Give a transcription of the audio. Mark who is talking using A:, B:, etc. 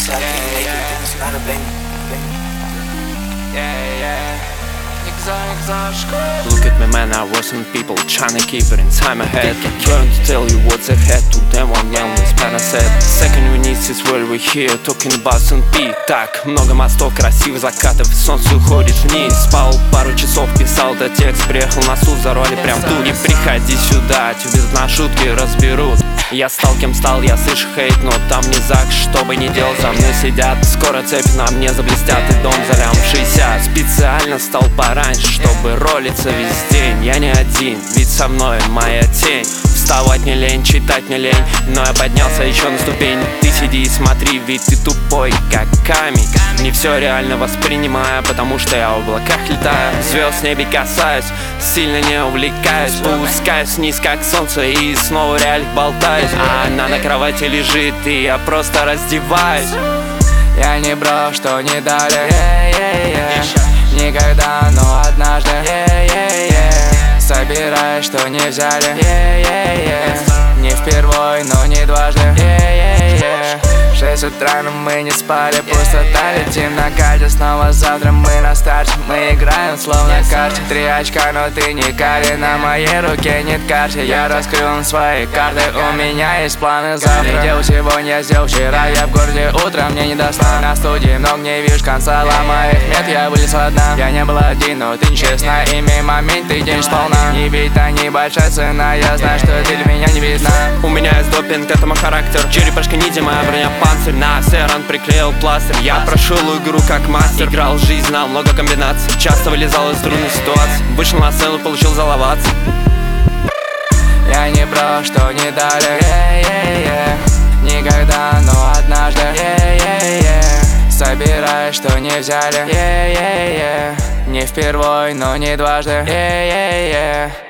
A: say I can't make it, then it's not a baby.
B: Look at me, man, I wasn't people trying to keep it inside my head. Going to tell you what's ahead, to them one wellness man I said. Second we need is where we here, talking about S&P. Так, много мостов, красивых закатов, солнце уходит вниз. Спал пару часов, писал до текст, приехал на суд, взорвали прям тут. Не приходи сюда, тебе на шутки разберут. Я стал кем стал, я слышу хейт, но там не ЗАГС, что бы ни делал, за мной сидят. Скоро цепи на мне заблестят, и дом за лям 60. Специально стал пораньше, чтобы ролиться весь день. Я не один, ведь со мной моя тень. Вставать не лень, читать не лень, но я поднялся еще на ступень. Ты сиди и смотри, ведь ты тупой, как камень. Не все реально воспринимаю, потому что я в облаках летаю. Звезд в небе касаюсь, сильно не увлекаюсь. Спускаюсь вниз, как солнце, и снова реально болтаюсь. А она на кровати лежит, и я просто раздеваюсь.
C: Я не брал, что не дали, никогда, но однажды, собирай, что не взяли, не впервой, но не дважды. 6 утра, но мы не спали, пустота, летим на карте. Снова завтра мы на старте, мы играем словно карте. 3 очка, но ты не карри, на моей руке нет карты. Я раскрыл свои карты, у меня есть планы завтра. Делал сегодня, я сделал вчера, я в городе утром, мне не до сна. На студии много не вижу конца, ломаю их мет, я вылез со дна. Я не был один, но ты нечестна, имей момент, ты день сполна. Не ведь они большая цена, я знаю, что ты для меня не видна.
B: У меня есть допинг, это мой характер. Черепашка ниндзя, моя броня панцирь. На все ран приклеил пластырь. Я прошел игру как мастер. Играл жизнь, знал много комбинаций. Часто вылезал из трудной ситуации. Вышел на сцену, получил заловаться.
C: Я не брал, что не дали, никогда, но однажды, собирай, что не взяли, не впервой, но не дважды.